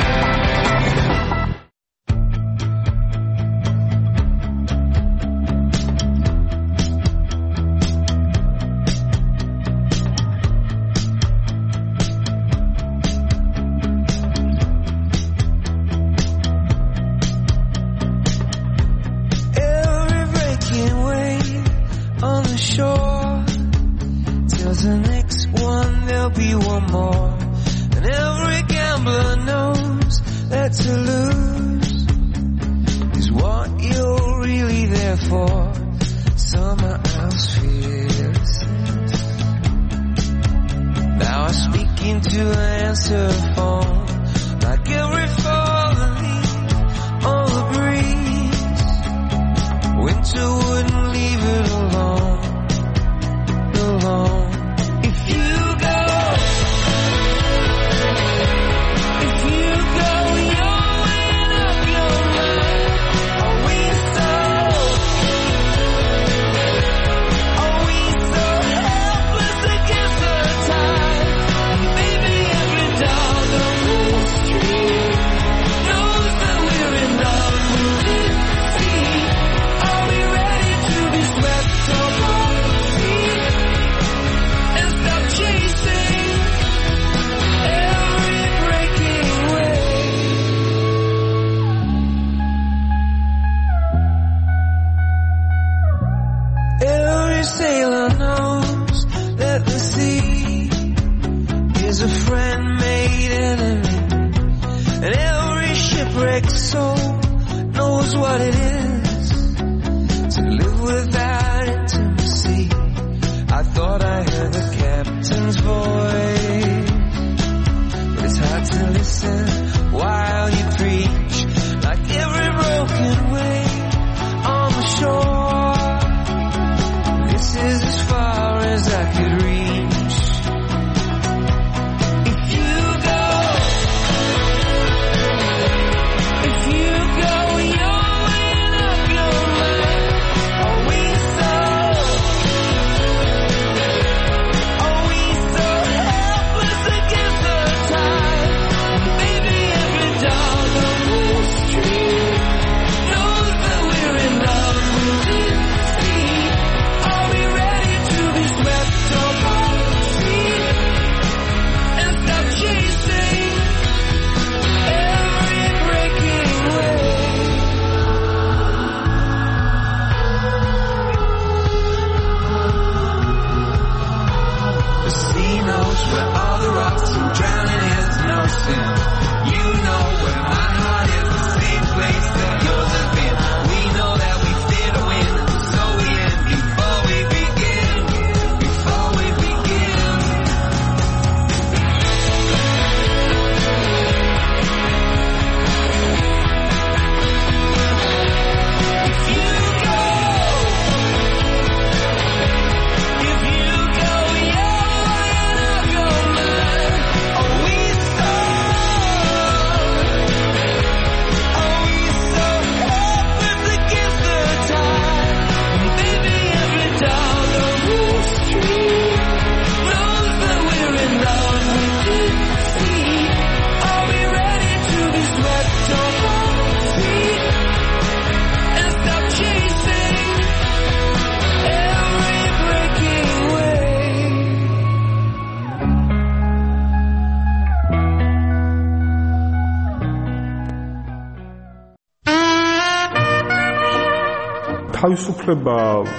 Speaker 17: თავისუფლება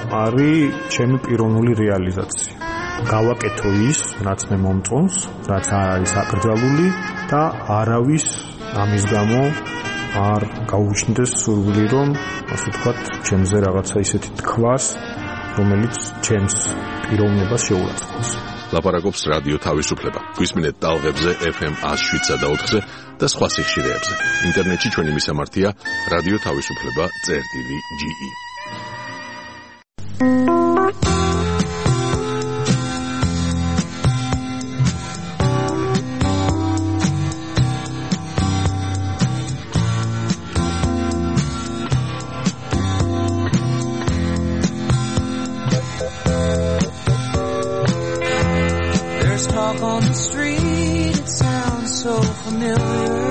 Speaker 17: არის ჩემი პიროვნული რეალიზაცია. გავაკეთო ის, რაც მე მომწონს, რაც არ არის აკრძალული და არავის ამის გამო არ გაუჩნდეს სურვილი, რომ ასე ვთქვათ, ჩემზე რაღაცა ისეთი თქვას, რომელიც ჩემს პიროვნებას შეურაცხყოფს.
Speaker 1: ლაპარაკობს რადიო თავისუფლება. გვისმინეთ ტალღებზე ეფ ემ one oh seven და ოთხზე და სხვა სიხშირეებზე. ინტერნეტში ჩვენი მისამართია რადიო თავისუფლება წერტილი ჯი ი.
Speaker 18: On the street, it sounds so familiar.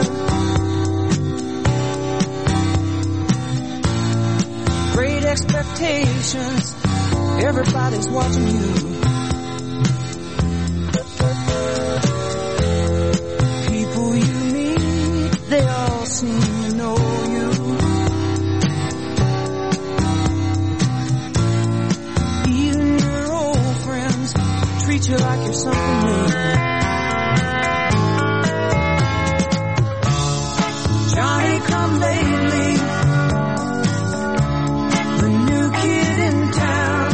Speaker 18: Great expectations, everybody's watching you. People you meet, they all seem to know you. Even your old friends treat you like you're something new. Johnny come lately, the new kid in town.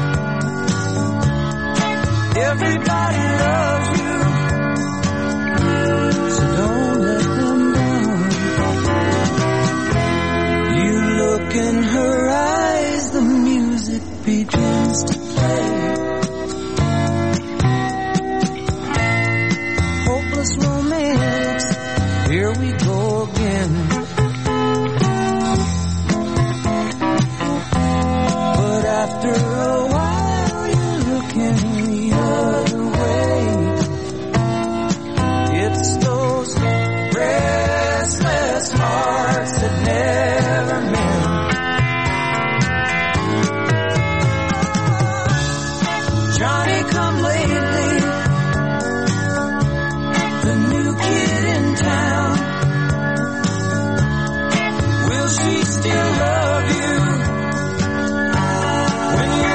Speaker 18: Everybody loves you, so don't let them down. You look in her eyes, the music begins to play. Romantics, here we go again. But after a while you're looking the other way. It's those restless hearts that never mend. Johnny come lately, the new kid in town. Will she still love you when you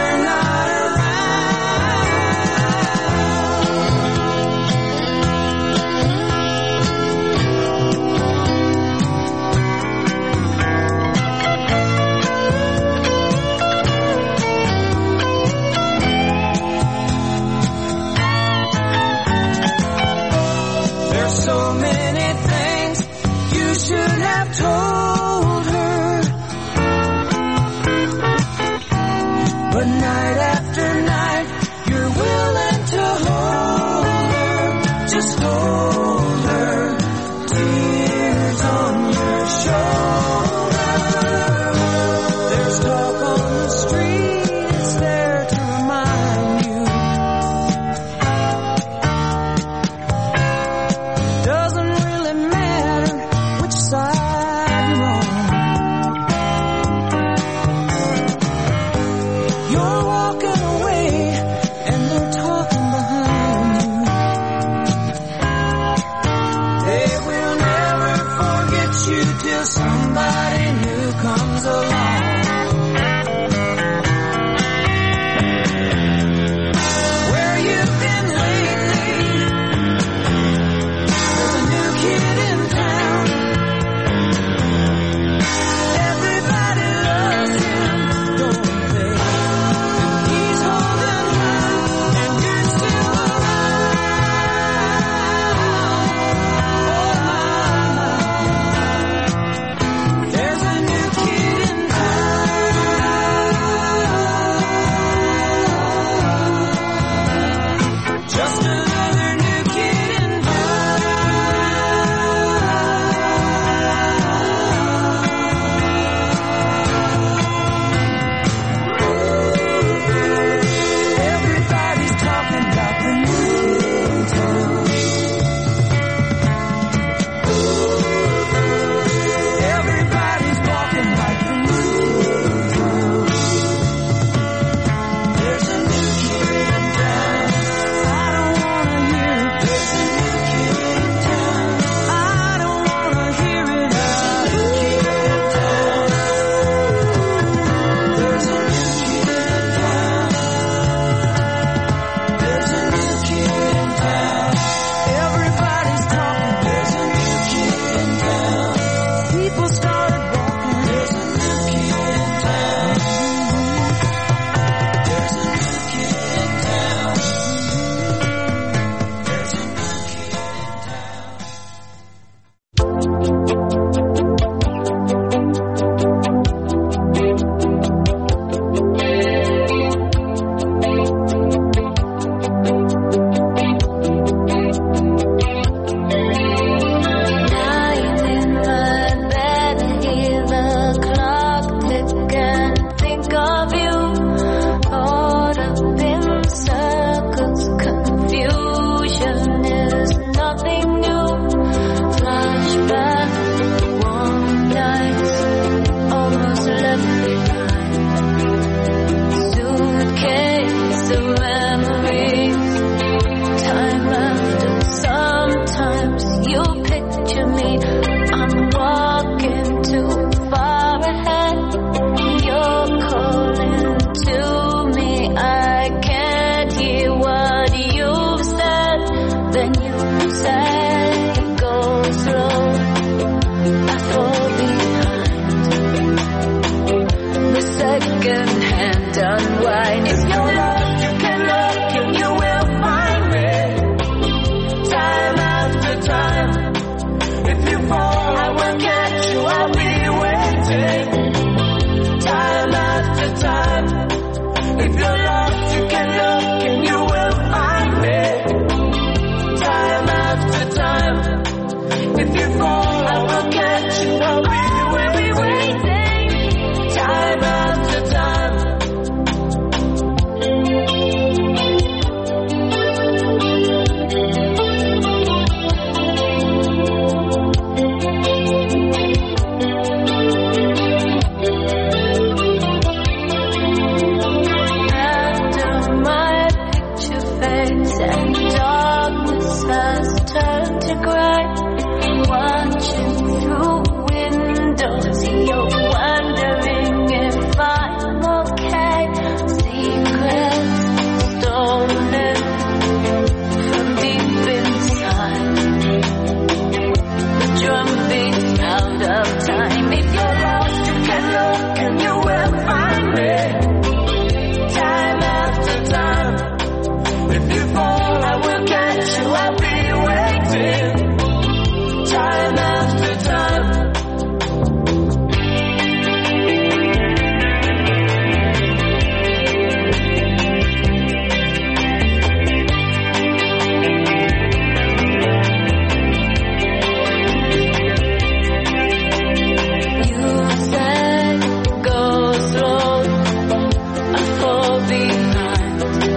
Speaker 18: unwind. If you're lost, you can look and you will find me. Time after time. If you fall, I will catch you, I'll be waiting. Time after time. If you're lost, you can look and you will find me. Time after time. If you fall, I will catch you, I'll be waiting. Time after time. After my picture fades and darkness has turned to gray, watching through windows, you're wondering if I'm okay. Secrets stolen from deep inside, the drumbeat sound of time. If you're lost, you can look and you will find me. Time after time. If you fall, I will catch you, I'll be waiting. Time after time. You said go slow, I fall behind.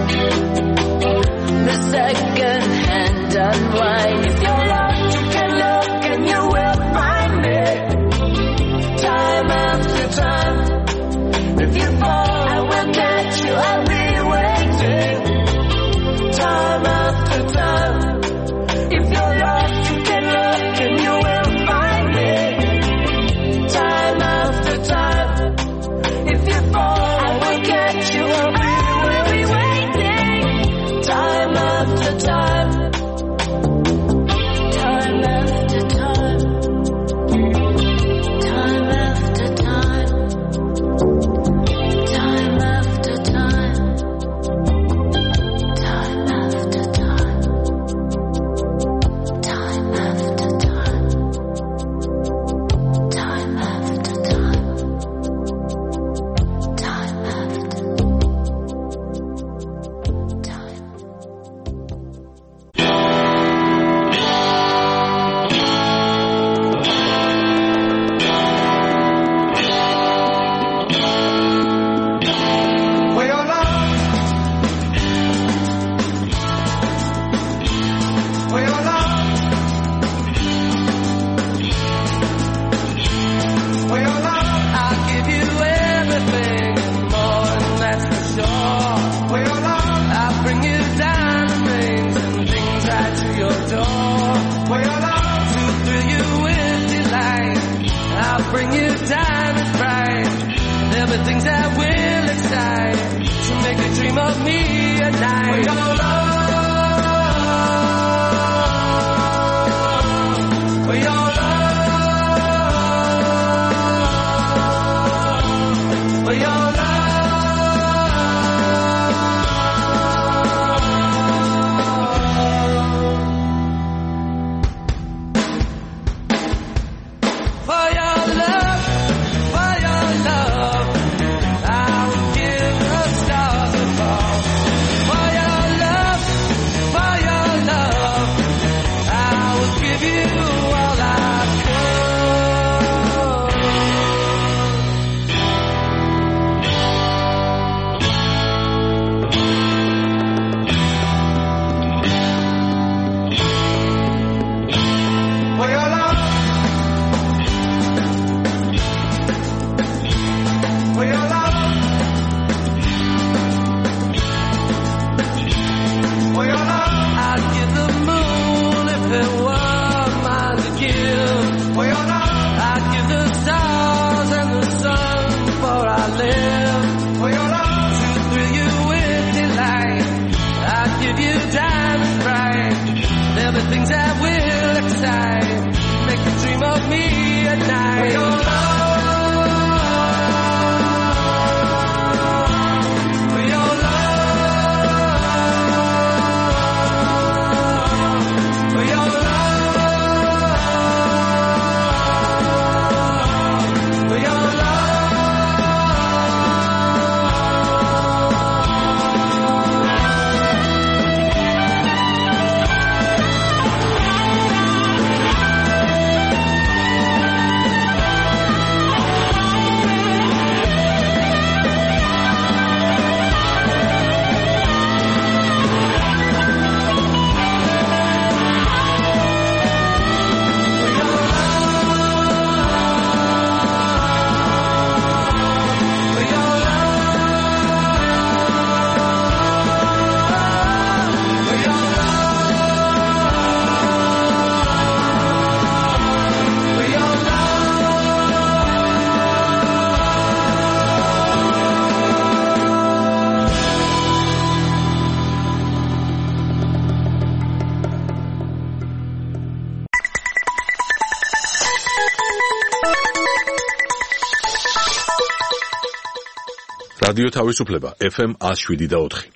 Speaker 18: The second hand unwind. If you're lost, you can look and you will find me. Time after time. If you fall, I will catch you, I'll be waiting. Time after time. If you're lost, you can look and you will find me. Time after time. If you fall, I will catch you, I'll be waiting. Time after time. Time after time. Time after time. Time after time. Time after time. Time after time. Time after time. Time after time.
Speaker 19: Where you're lost. Where you're lost. Where you're lost. I'll give you everything and more, and that's for sure. Where you're lost. I'll bring you diamond rings and things right to your door. Where you're lost. To thrill you with delight. I'll bring you diamond bright. There'll be things that will excite, to make you dream of me at night. Where you're lost. Where you're lost. Where you're lost. For your love, for your love, I will give the stars a fall. For your love, for your love, I will give you all I could. For your love. For your love. For your love. I'd give the moon if it were mine to give. For your love. I'd give the stars and the sun for I live. For your love. To thrill you with delight. I'd give you diamond bright. There'll be things that will excite, make you dream of me at night. For your love.
Speaker 1: რადიო თავისუფლება ეფ ემ one oh seven და four.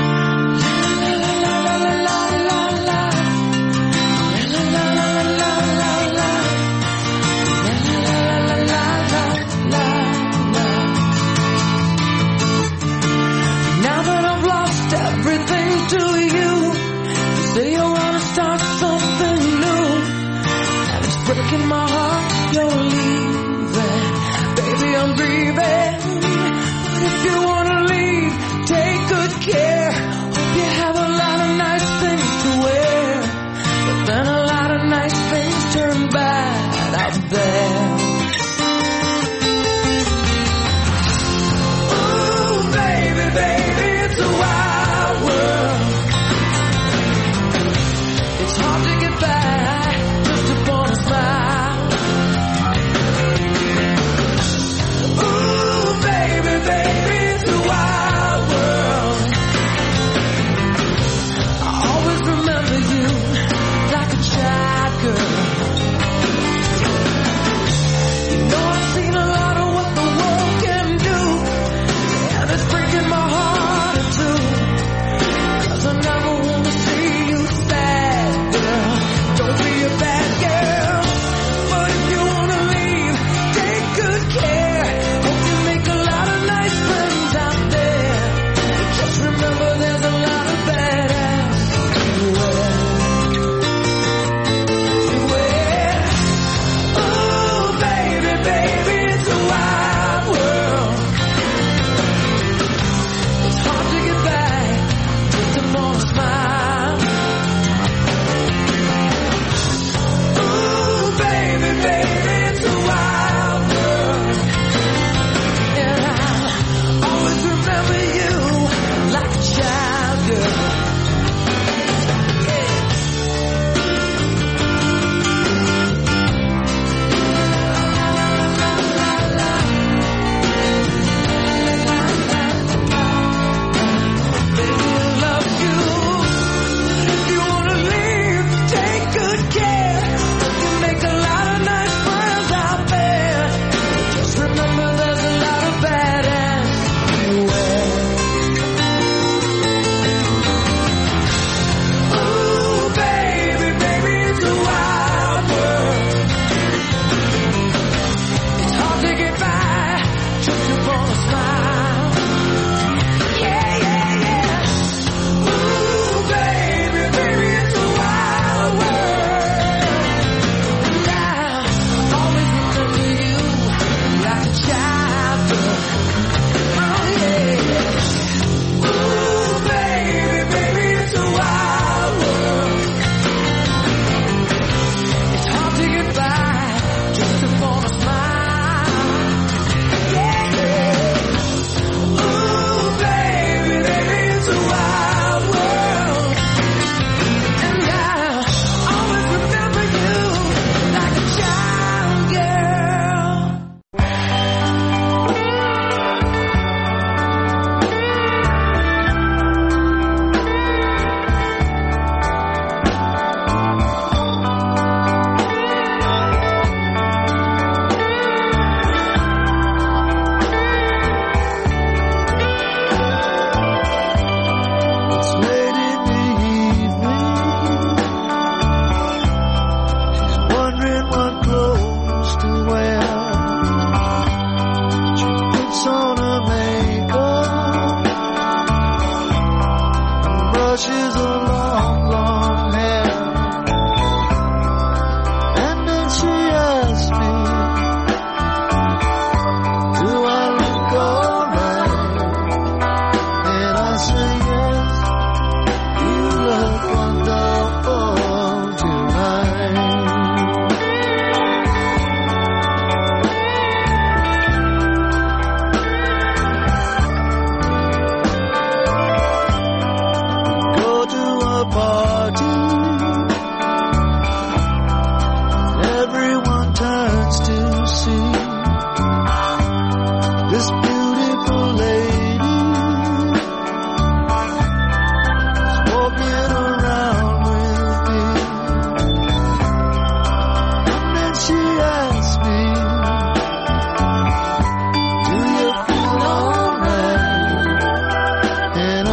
Speaker 18: Breaking my heart, you're leaving. Baby, I'm grieving. But if you wanna leave, take good care. Hope you have a lot of nice things to wear. But then a lot of nice things turn bad out there. Ooh, baby, baby, it's a wild world. It's hard to get by just upon a smile.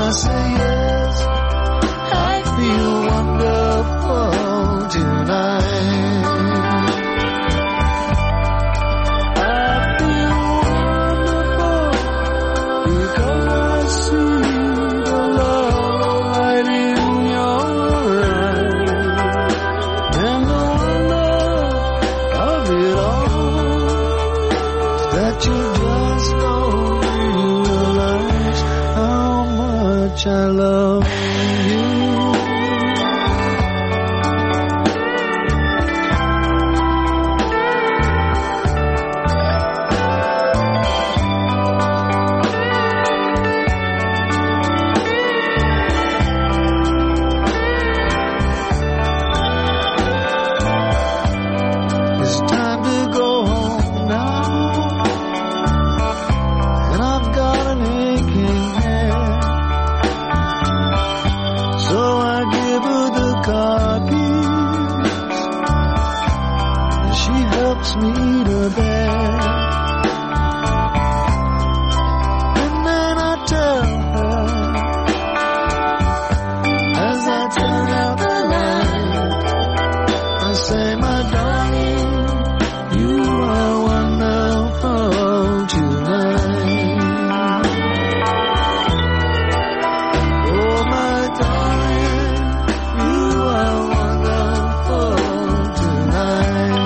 Speaker 18: I say yes, I feel wonderful tonight. I feel wonderful because I see the love light in your eyes, and the wonder of it all that you just don't realize how much I love you. It's time to go home now, and I've got an aching head. So I give her the car keys, and she helps me to bed. And then I tell her, as I turn out the light, I say, my darling, you are wonderful tonight. Oh, my darling, you are wonderful tonight.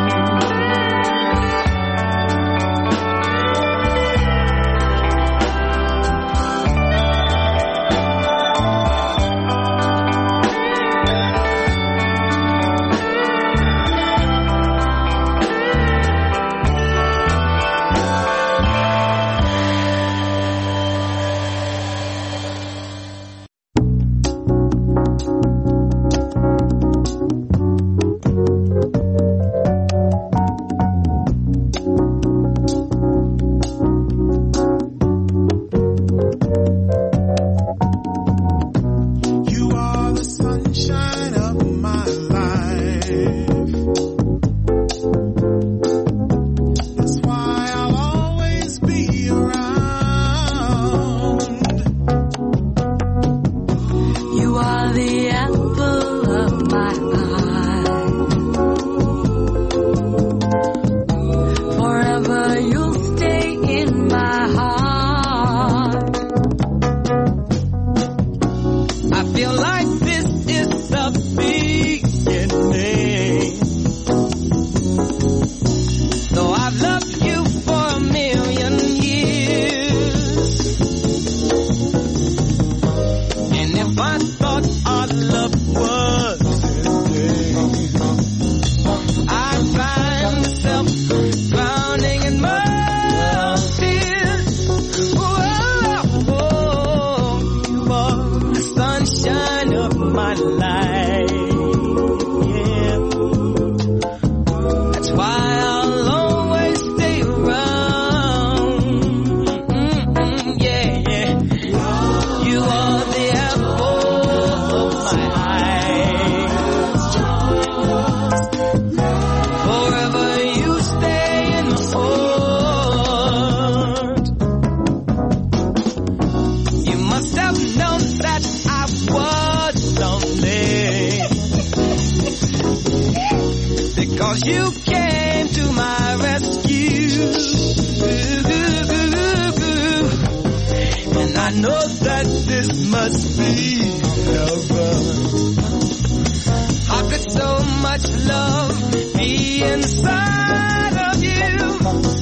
Speaker 18: You are the sunshine of my life. That's why I'll always be around. You are the apple of my eye. Forever you'll stay in my heart. I feel like this is the beginning. Though I've loved you for a million years, and if I thought our love was ending, I'd find myself drowning in my tears. Whoa, you are the sunshine of my life. Yeah. That's why I'll always stay around. Mm-mm, yeah, yeah. You are the apple of my eye. Forever you stay in my heart. You must have known that I was lonely, because you came to my rescue. And I know that this must be heaven. How could so much love be inside of you?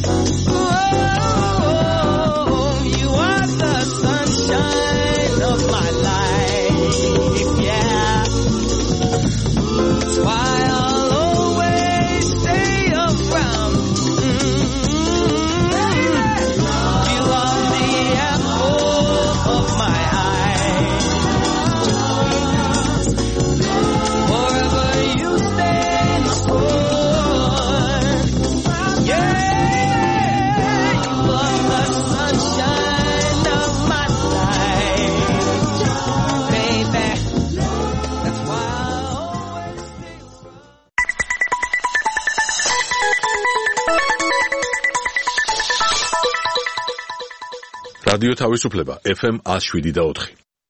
Speaker 18: Oh, you are the sunshine of my life, yeah. That's why I'll always stay around. Mm-hmm. You are the apple of my eye. Forever you stay in my heart. Yeah, you are the sunshine of my life, baby. That's why I'll always stay
Speaker 1: რადიო თავისუფლება ეფ ემ one oh seven და four.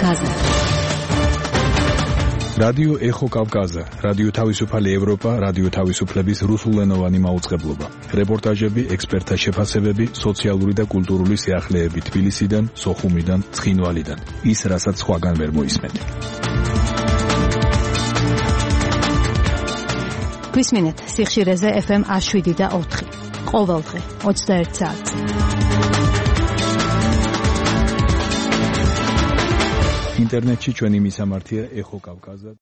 Speaker 20: Կավկազը
Speaker 4: Ռադիո Էխո Կավկազը, ռադիո Թավիսուփալ Եվրոպա, ռադիո Թավիսուփլեբիս ռուսուլենովանի մաուծկեբլոբա։ Ռեպորտաժები, էքսպերտաշեփասեբեբի, սոցիալուրի դա կուլտուրուլի սիախլեեբի Թբիլիսիդան, Սոխումիդան, Ցխինուալիդան։ Ის რასაც სხვაგან ვერ მოისმენთ.
Speaker 20: Գույսմինետ, Սիխշիրեզե Էֆ Էմ աշուիդի դա օթխի, Qovaltı, ოცდაერთი საათი.
Speaker 4: ინტერნეტში ჩვენი მისამართია Էխո Կավկազը